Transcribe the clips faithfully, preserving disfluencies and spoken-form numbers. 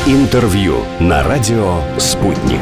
Интервью на радио «Спутник».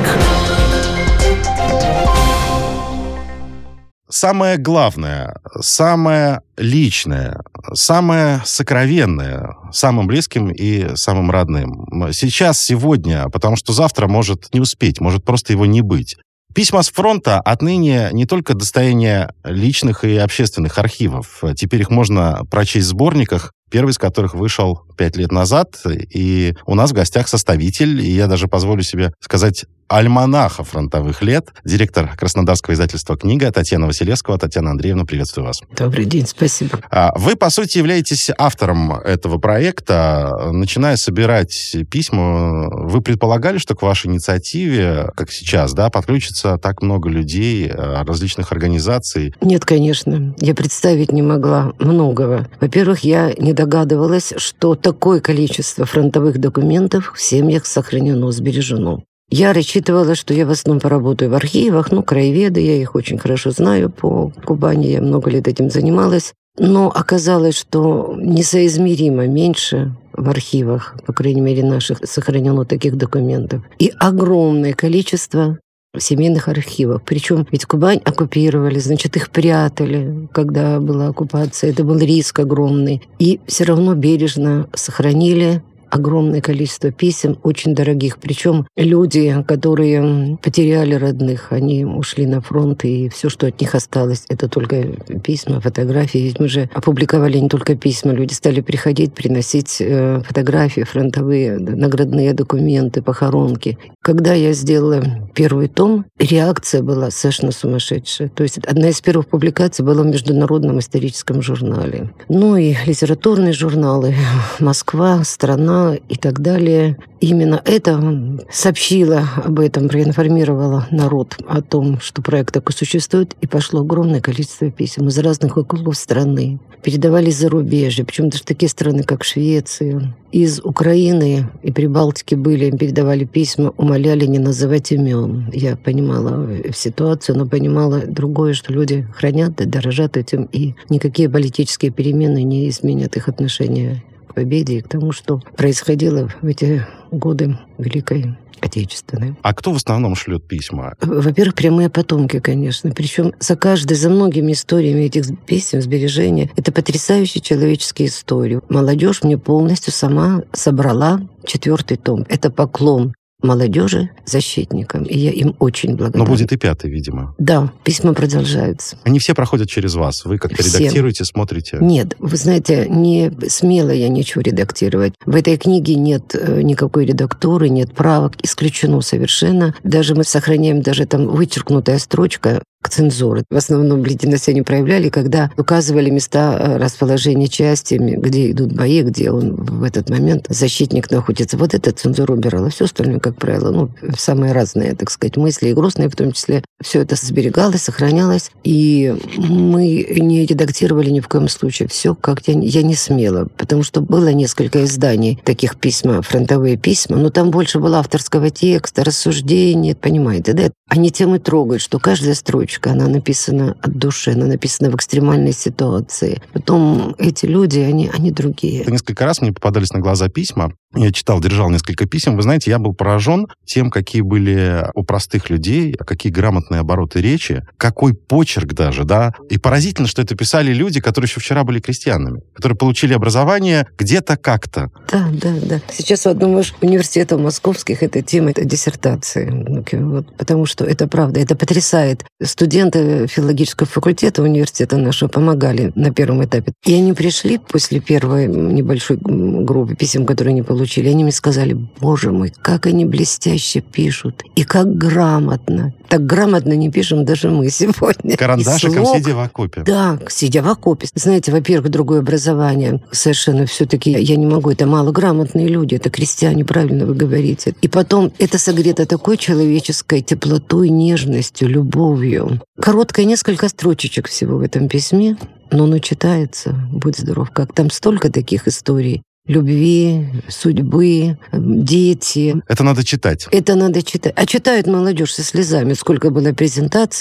Самое главное, самое личное, самое сокровенное, самым близким и самым родным. Сейчас, сегодня, потому что завтра может не успеть, может просто его не быть. Письма с фронта отныне не только достояние личных и общественных архивов. Теперь их можно прочесть в сборниках, первый из которых вышел пять лет назад. И у нас в гостях составитель, и я даже позволю себе сказать, альманаха фронтовых лет, директор краснодарского издательства «Книга» Татьяна Василевского. Татьяна Андреевна, приветствую вас. Добрый день, спасибо. Вы, по сути, являетесь автором этого проекта. Начиная собирать письма, вы предполагали, что к вашей инициативе, как сейчас, да, подключится так много людей, различных организаций? Нет, конечно. Я представить не могла многого. Во-первых, я не догадывалась, что такое количество фронтовых документов в семьях сохранено, сбережено. Я рассчитывала, что я в основном поработаю в архивах, ну, краеведы, я их очень хорошо знаю по Кубани, я много лет этим занималась. Но оказалось, что несоизмеримо меньше в архивах, по крайней мере, наших, сохранено таких документов. И огромное количество семейных архивов. Причем ведь Кубань оккупировали, значит, их прятали, когда была оккупация. Это был риск огромный. И все равно бережно сохранили огромное количество писем, очень дорогих. Причем люди, которые потеряли родных, они ушли на фронт, и все, что от них осталось, это только письма, фотографии. Ведь мы же опубликовали не только письма, люди стали приходить, приносить фотографии фронтовые, наградные документы, похоронки. Когда я сделала первый том, реакция была совершенно сумасшедшая. То есть одна из первых публикаций была в Международном историческом журнале. Ну и литературные журналы «Москва», «Страна» и так далее. Именно это сообщило об этом, проинформировало народ о том, что проект такой существует, и пошло огромное количество писем из разных углов страны. Передавались зарубежье, причем даже такие страны, как Швеция. Из Украины и Прибалтики были, им передавали письма, умоляли не называть имен. Я понимала ситуацию, но понимала другое, что люди хранят и дорожат этим, и никакие политические перемены не изменят их отношения к победе и к тому, что происходило в эти годы Великой Отечественной. А кто в основном шлет письма? Во-первых, прямые потомки, конечно. Причем за каждой, за многими историями этих писем, сбережения, это потрясающие человеческие истории. Молодежь мне полностью сама собрала четвертый том. Это поклон молодежи, защитникам. И я им очень благодарна. Но будет и пятый, видимо. Да, письма продолжаются. Они все проходят через вас. Вы как-то Все. редактируете, смотрите? Нет, вы знаете, не смело я ничего редактировать. В этой книге нет никакой редактуры, нет правок, исключено совершенно. Даже мы сохраняем, даже там вычеркнутая строчка к цензуре. В основном бледность они проявляли, когда указывали места расположения части, где идут бои, где он в этот момент, защитник находится. Вот эта цензура убирала. Все остальное, как правило, ну, самые разные, так сказать, мысли, и грустные в том числе. Все это сберегалось, сохранялось. И мы не редактировали ни в коем случае. Все как я, я не смела, потому что было несколько изданий таких письма, фронтовые письма, но там больше было авторского текста, рассуждений, понимаете, да? Они тем и трогают, что каждая строчка, она написана от души, она написана в экстремальной ситуации. Потом эти люди, они, они другие. Несколько раз мне попадались на глаза письма. Я читал, держал несколько писем. Вы знаете, я был поражен тем, какие были у простых людей, какие грамотные обороты речи, какой почерк даже, да. И поразительно, что это писали люди, которые еще вчера были крестьянами, которые получили образование где-то как-то. Да, да, да. Сейчас в одном из университетов московских эта тема, это диссертации. Вот, потому что это правда, это потрясает. Студенты филологического факультета университета нашего помогали на первом этапе. И они пришли после первой небольшой группы писем, которые они получили. Они мне сказали: боже мой, как они блестяще пишут. И как грамотно. Так грамотно не пишем даже мы сегодня. Карандашиком, сидя в окопе. Да, сидя в окопе. Знаете, во-первых, другое образование. Совершенно все-таки я не могу. Это малограмотные люди, это крестьяне, правильно вы говорите. И потом это согрето такой человеческой теплотой, нежностью, любовью. Короткое несколько строчечек всего в этом письме, но оно читается, будь здоров, как там столько таких историй. Любви, судьбы, дети. Это надо читать. Это надо читать. А читают молодежь со слезами. Сколько было презентаций.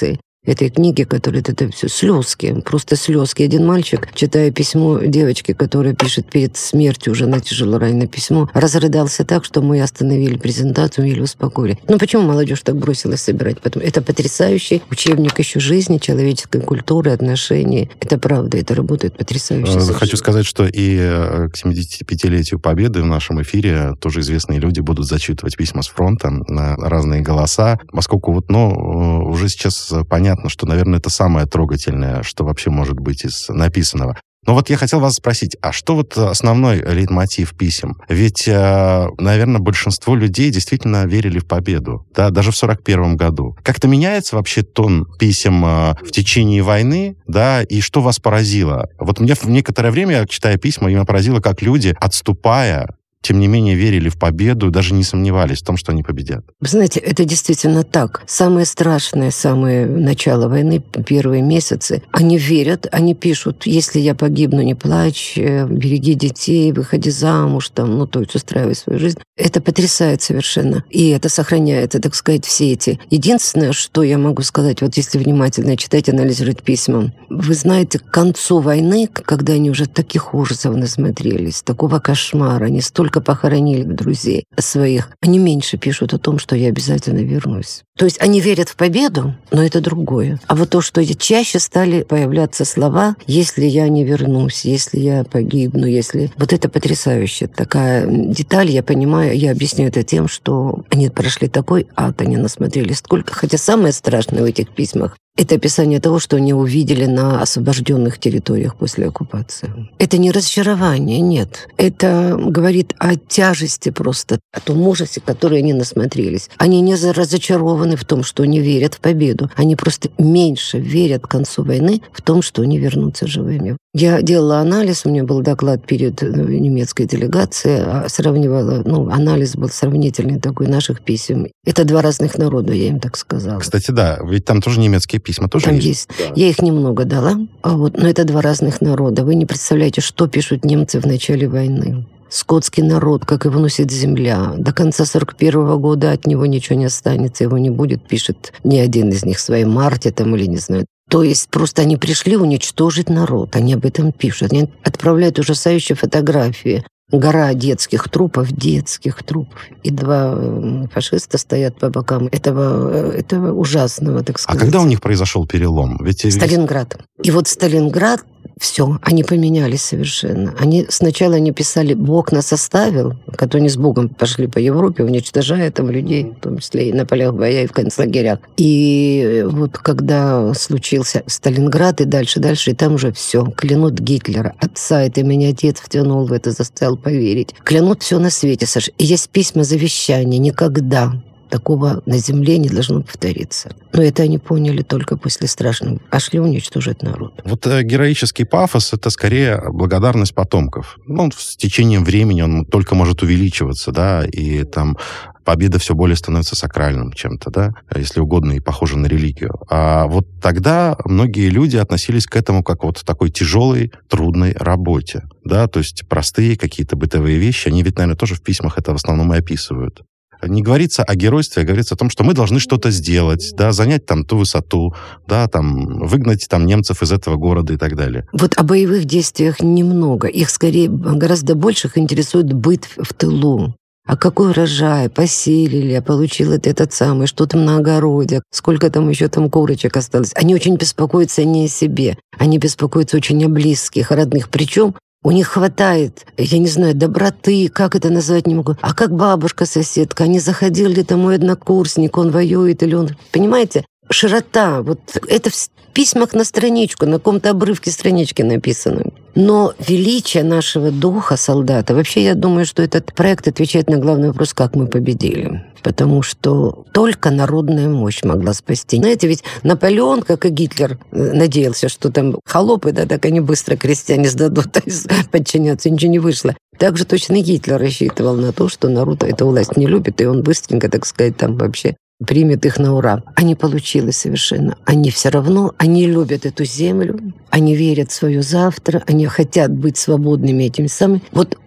этой книги, которая это все слезки, просто слезки. Один мальчик, читая письмо девочки, которая пишет перед смертью, уже на тяжело раненое письмо, разрыдался так, что мы остановили презентацию, еле успокоили. Ну почему молодежь так бросилась собирать? Потому это потрясающий учебник еще жизни, человеческой культуры, отношений. Это правда, это работает потрясающе. Хочу сказать, что и к семидесятипятилетию Победы в нашем эфире тоже известные люди будут зачитывать письма с фронта на разные голоса, поскольку вот, ну, уже сейчас понятно, что, наверное, это самое трогательное, что вообще может быть из написанного. Но вот я хотел вас спросить, а что вот основной лейтмотив писем? Ведь, наверное, большинство людей действительно верили в победу, да, даже в сорок первом году. Как-то меняется вообще тон писем в течение войны, да, и что вас поразило? Вот мне в некоторое время, читая письма, меня поразило, как люди, отступая, тем не менее верили в победу, даже не сомневались в том, что они победят. Вы знаете, это действительно так. Самое страшное, самое начало войны, первые месяцы, они верят, они пишут: если я погибну, не плачь, береги детей, выходи замуж, там, ну, то есть устраивай свою жизнь. Это потрясает совершенно. И это сохраняет, так сказать, все эти. Единственное, что я могу сказать, вот если внимательно читать, анализировать письма, вы знаете, к концу войны, когда они уже таких ужасов насмотрелись, такого кошмара, они столько похоронили друзей своих, они меньше пишут о том, что я обязательно вернусь. То есть они верят в победу, но это другое. А вот то, что чаще стали появляться слова: если я не вернусь, если я погибну, если... Вот это потрясающе. Такая деталь, я понимаю, я объясняю это тем, что они прошли такой ад, они насмотрелись сколько. Хотя самое страшное в этих письмах — это описание того, что они увидели на освобожденных территориях после оккупации. Это не разочарование, нет. Это говорит о тяжести просто, о том ужасе, который они насмотрелись. Они не разочарованы в том, что они верят в победу. Они просто меньше верят к концу войны в том, что они вернутся живыми. Я делала анализ, у меня был доклад перед немецкой делегацией, сравнивала, ну, анализ был сравнительный такой наших писем. Это два разных народа, я им так сказала. Кстати, да, ведь там тоже немецкие письма тоже там есть. есть. Да. Я их немного дала, а вот, но это два разных народа. Вы не представляете, что пишут немцы в начале войны. Скотский народ, как его носит земля. До конца сорок первого года от него ничего не останется, его не будет, пишет ни один из них в своей марте там или не знаю. То есть просто они пришли уничтожить народ, они об этом пишут. Они отправляют ужасающие фотографии. Гора детских трупов, детских трупов. И два фашиста стоят по бокам этого, этого ужасного, так сказать. А когда у них произошел перелом? Ведь... Сталинград. И вот Сталинград, все, они поменялись совершенно. Они сначала не писали «Бог нас оставил», которые они с Богом пошли по Европе, уничтожая там людей, в том числе и на полях боя, и в концлагерях. И вот когда случился Сталинград и дальше, дальше, и там уже все, клянут Гитлера, отца, это меня отец втянул в это, заставил поверить. Клянут все на свете, Саша. И есть письма завещания, никогда такого на земле не должно повториться. Но это они поняли только после страшного. А шли уничтожить народ. Вот э, героический пафос — это скорее благодарность потомков. Ну, с течением времени он только может увеличиваться, да, и там победа все более становится сакральным чем-то, да, если угодно, и похоже на религию. А вот тогда многие люди относились к этому как вот такой тяжелой, трудной работе, да, то есть простые какие-то бытовые вещи, они ведь, наверное, тоже в письмах это в основном и описывают. Не говорится о геройстве, а говорится о том, что мы должны что-то сделать, да, занять там ту высоту, да, там, выгнать там немцев из этого города и так далее. Вот о боевых действиях немного. Их скорее гораздо больше их интересует быт в тылу. А какой урожай, посеяли, получил этот самый, что там на огороде, сколько там еще там курочек осталось. Они очень беспокоятся не о себе, они беспокоятся очень о близких, о родных. Причем у них хватает, я не знаю, доброты, как это назвать не могу. А как бабушка, соседка, они заходили, там мой однокурсник, он воюет или он... Понимаете? Широта. Вот это в письмах на страничку, на каком-то обрывке странички написано. Но величие нашего духа солдата... Вообще, я думаю, что этот проект отвечает на главный вопрос, как мы победили. Потому что только народная мощь могла спасти. Знаете, ведь Наполеон, как и Гитлер, надеялся, что там холопы, да, так они быстро крестьяне сдадут, подчиняться, ничего не вышло. Также точно Гитлер рассчитывал на то, что народ эту власть не любит, и он быстренько, так сказать, там вообще примет их на ура. А не получилось совершенно. Они все равно, они любят эту землю, они верят в свое завтра, они хотят быть свободными этими самыми. Вот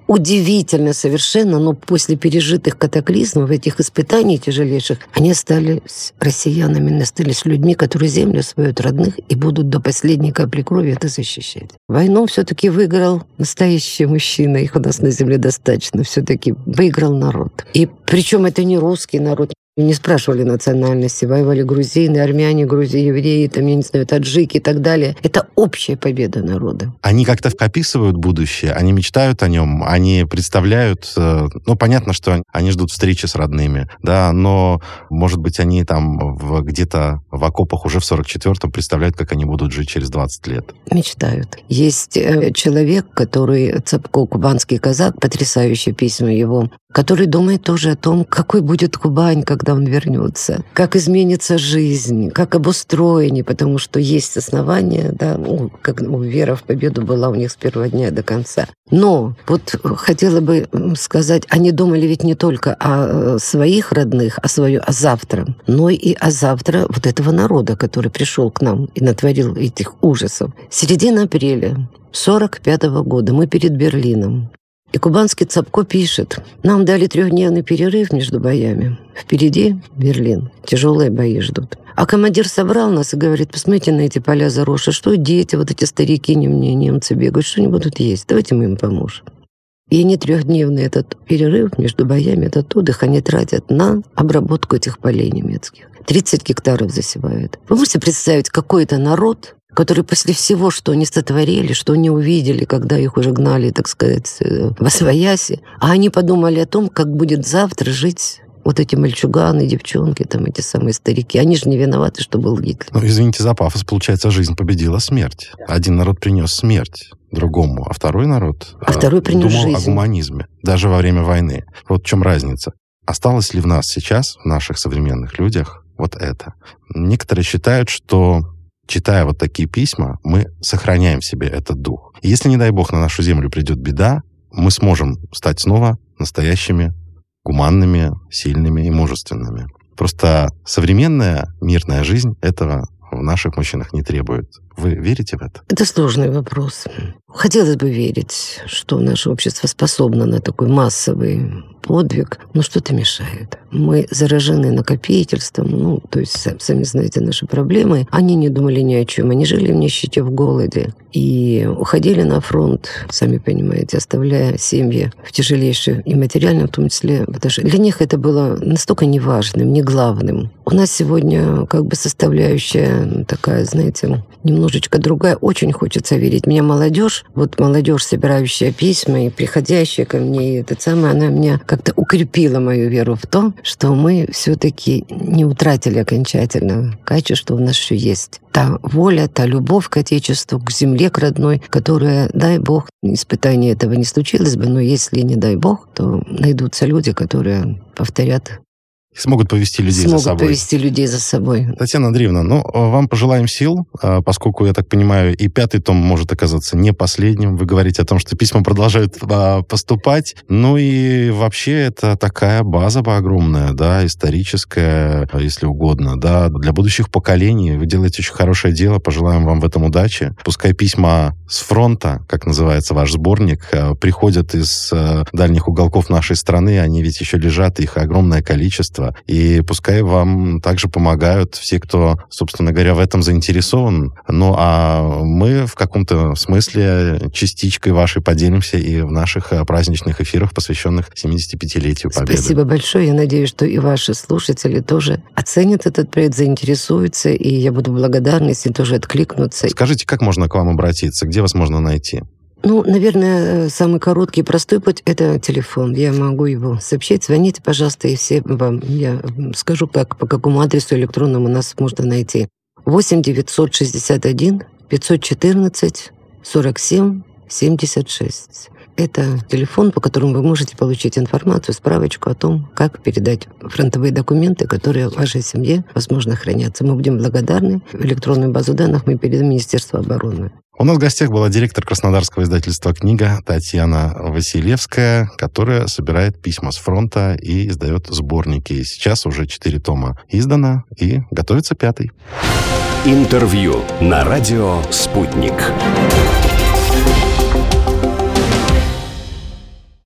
удивительно совершенно, но после пережитых катаклизмов, этих испытаний тяжелейших, они остались россиянами, остались людьми, которые землю свою от родных и будут до последней капли крови это защищать. Войну все-таки выиграл настоящий мужчина, их у нас на земле достаточно, все-таки выиграл народ. И причем это не русский народ. Не спрашивали национальности, воевали грузины, армяне, грузины, евреи, там, я не знаю, таджики и так далее. Это общая победа народа. Они как-то описывают будущее, они мечтают о нем, они представляют... Ну, понятно, что они ждут встречи с родными, да, но, может быть, они там в, где-то в окопах уже в сорок четвёртом представляют, как они будут жить через двадцать лет. Мечтают. Есть э, человек, который, Цапко, кубанский казак, потрясающее письма его, который думает тоже о том, какой будет Кубань, когда он вернется, как изменится жизнь, как обустроение, потому что есть основания, да, ну, как ну, вера в победу была у них с первого дня до конца. Но вот хотела бы сказать, они думали ведь не только о своих родных, о своем, о завтра, но и о завтра вот этого народа, который пришел к нам и натворил этих ужасов. Середина апреля сорок пятого года, мы перед Берлином. И кубанский Цапко пишет: нам дали трехдневный перерыв между боями. Впереди Берлин. Тяжелые бои ждут. А командир собрал нас и говорит: посмотрите на эти поля заросшие, что дети, вот эти старики, не мне, немцы бегают, что они будут есть? Давайте мы им поможем. И они трехдневный этот перерыв между боями, этот отдых, они тратят на обработку этих полей немецких. тридцать гектаров засевают. Вы можете представить, какой это народ, который после всего, что они сотворили, что они увидели, когда их уже гнали, так сказать, восвояси, а они подумали о том, как будет завтра жить вот эти мальчуганы, девчонки, там эти самые старики. Они же не виноваты, что был Гитлер. Ну, извините за пафос, получается, жизнь победила смерть. Один народ принес смерть другому, а второй народ а второй принес думал жизнь. О гуманизме, даже во время войны. Вот в чем разница. Осталось ли в нас сейчас, в наших современных людях, вот это? Некоторые считают, что, читая вот такие письма, мы сохраняем в себе этот дух. И если, не дай бог, на нашу землю придет беда, мы сможем стать снова настоящими, гуманными, сильными и мужественными. Просто современная мирная жизнь этого в наших мужчинах не требует. Вы верите в это? Это сложный вопрос. Хотелось бы верить, что наше общество способно на такой массовый подвиг, но что-то мешает. Мы заражены накопительством, ну, то есть, сами знаете, наши проблемы. Они не думали ни о чем, они жили в нищете, в голоде. И уходили на фронт, сами понимаете, оставляя семьи в тяжелейшей и материальном, в том числе, потому что для них это было настолько неважным, не главным. У нас сегодня как бы составляющая такая, знаете, немножечко другая. Очень хочется верить. Меня молодежь, вот молодежь, собирающая письма и приходящая ко мне, и это самое, она меня как-то укрепила мою веру в то, что мы все-таки не утратили окончательно качество, что у нас еще есть. Та воля, та любовь к Отечеству, к земле, к родной, которая, дай Бог, испытание этого не случилось бы, но если не дай Бог, то найдутся люди, которые повторят. Смогут повести людей Смогут за собой. Смогут повести людей за собой. Татьяна Андреевна, ну, вам пожелаем сил, поскольку, я так понимаю, и пятый том может оказаться не последним. Вы говорите о том, что письма продолжают поступать. Ну и вообще это такая база огромная, да, историческая, если угодно, да, для будущих поколений. Вы делаете очень хорошее дело, пожелаем вам в этом удачи. Пускай письма с фронта, как называется ваш сборник, приходят из дальних уголков нашей страны, они ведь еще лежат, их огромное количество. И пускай вам также помогают все, кто, собственно говоря, в этом заинтересован. Ну, а мы в каком-то смысле частичкой вашей поделимся и в наших праздничных эфирах, посвященных семидесятипятилетию Победы. Спасибо большое. Я надеюсь, что и ваши слушатели тоже оценят этот проект, заинтересуются, и я буду благодарна, если тоже откликнутся. Скажите, как можно к вам обратиться? Где вас можно найти? Ну, наверное, самый короткий и простой путь – это телефон. Я могу его сообщить. Звоните, пожалуйста, и все вам. Я скажу, как, по какому адресу электронному нас можно найти. восемь девятьсот шестьдесят один пятьсот четырнадцать сорок семь семьдесят шесть. Это телефон, по которому вы можете получить информацию, справочку о том, как передать фронтовые документы, которые в вашей семье, возможно, хранятся. Мы будем благодарны. Электронную базу данных мы передаем Министерству обороны. У нас в гостях была директор краснодарского издательства «Книга» Татьяна Василевская, которая собирает письма с фронта и издает сборники. И сейчас уже четыре тома издано, и готовится пятый. Интервью на радио «Спутник».